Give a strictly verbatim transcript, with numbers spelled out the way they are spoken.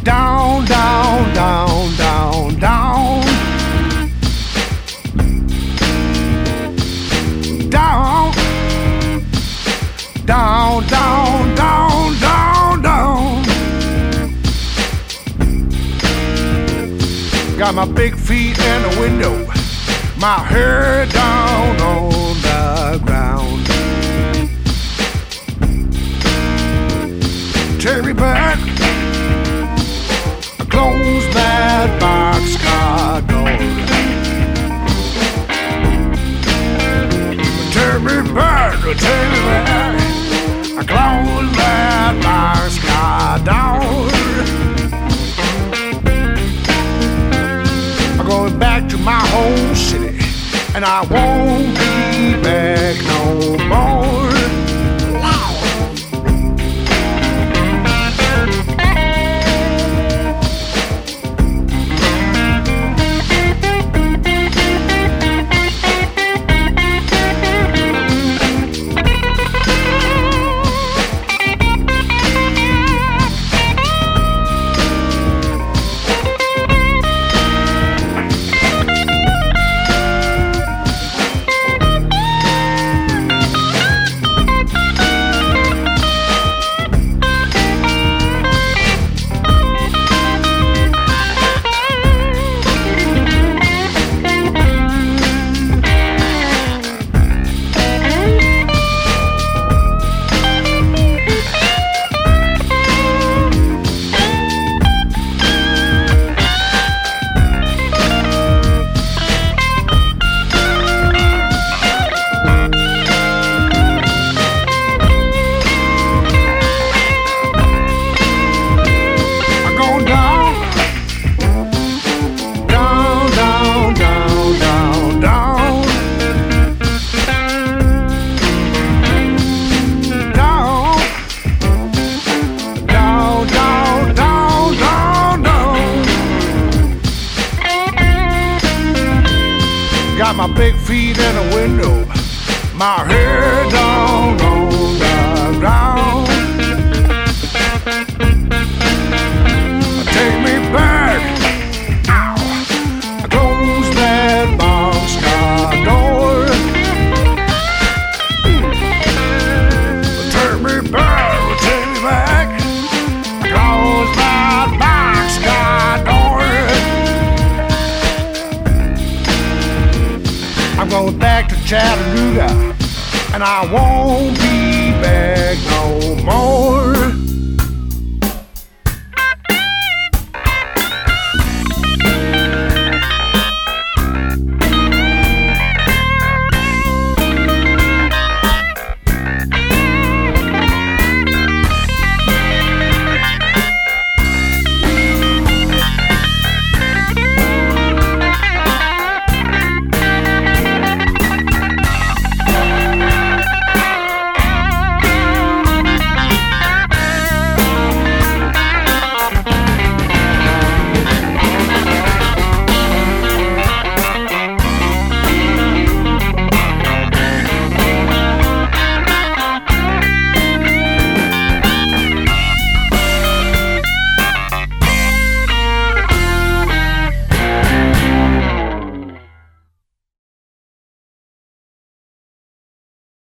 Down, down, down, down, down. Down, down, down, down, down, down. Got my big feet in the window, my hair down on the ground. Take me back, close that boxcar door. Take me back, take me back, close that boxcar door. I'm going back to my home city, and I won't be back no more. Got my big feet in the window, my hair down on the ground. Take me back, ow, close that boxcar door. Take me back, take me back, close that boxcar door. I'm going back to Chattanooga, and I won't